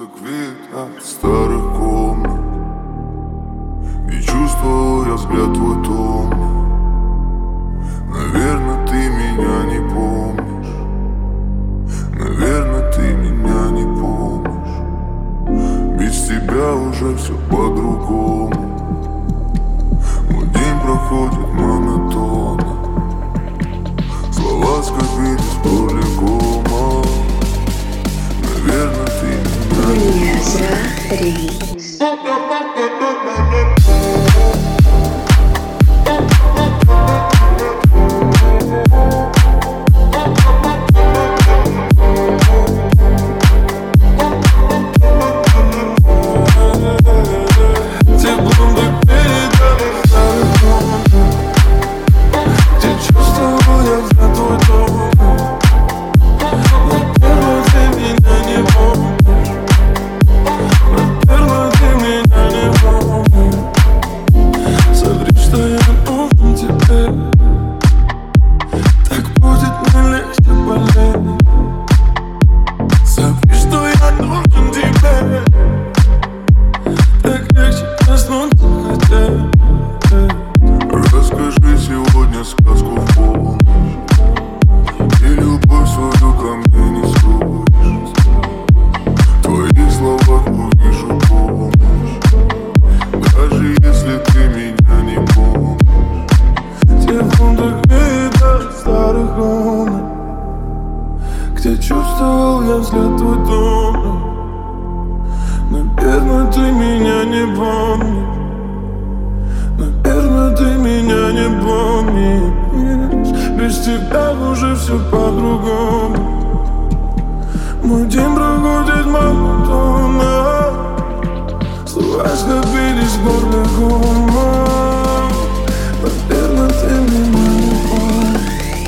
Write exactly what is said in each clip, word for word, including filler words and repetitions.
Список вид от старых комнат, и чувствовал я взгляд твой томный. Наверное, ты меня не помнишь. Наверное, ты меня не помнишь. Без тебя уже все по-другому. Мой день проходит монотонно. Слова скопились полигома. Наверное, ты меня не помнишь. Расскажи сегодня сказку в полночь, и любовь свою ко мне не скроешь. В твоих словах увижу помощь, даже если ты меня не помнишь. Те фунты вида старых комнат, где чувствовал я взгляд твой томный. Наверное, ты меня не помнишь. Наверное, ты меня не помнишь. Без тебя уже все по-другому. Мой день проходит монотонно. Слова скопились в горле кома. Наверное, ты меня не помнишь.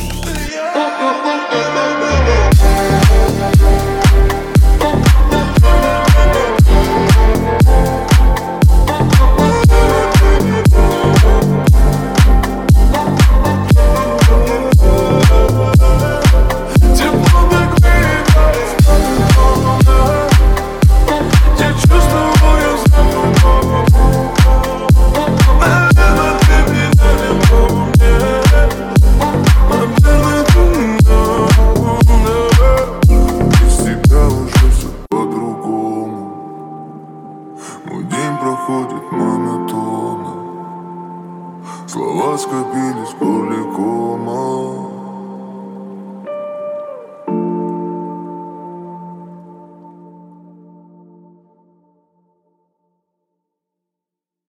Мой день проходит монотонно. Слова скопились полигома.